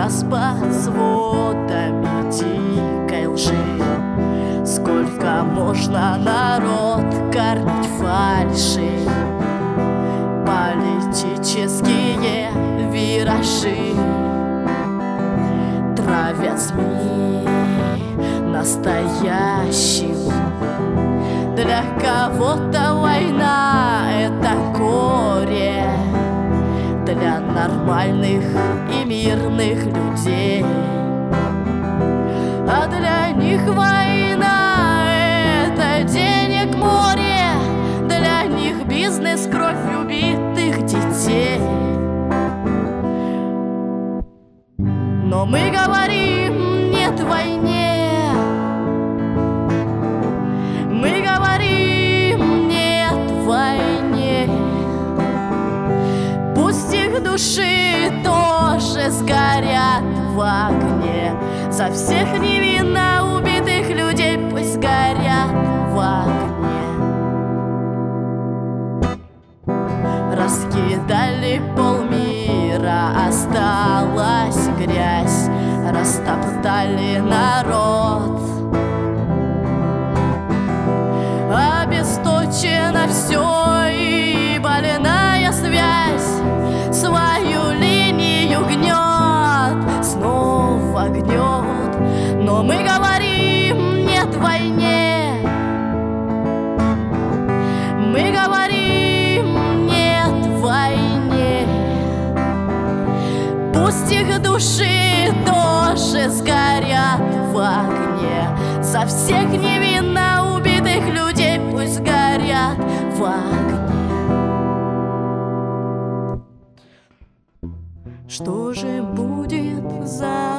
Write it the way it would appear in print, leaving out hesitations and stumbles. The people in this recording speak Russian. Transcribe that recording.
нас под сводами дикой лжи. Сколько можно народ кормить фальши? Политические виражи травят СМИ настоящим. Для кого-то война — это горе, для нормальных и мирных людей. А для них война — это денег море, для них бизнес — кровь убитых детей. Но мы говорим нет войне, мы говорим нет войне. Пусть их души тоже сгорят в огне, за всех невинно убитых людей пусть горят в огне. Раскидали полмира, осталась грязь, растоптали народ. Обесточено все и больная связь свою линию гнет, снова гнет. Но мы говорим нет войне, мы говорим нет войне. Пусть их души тоже сгорят в огне, за всех невинно убитых людей пусть горят в огне. Что же будет за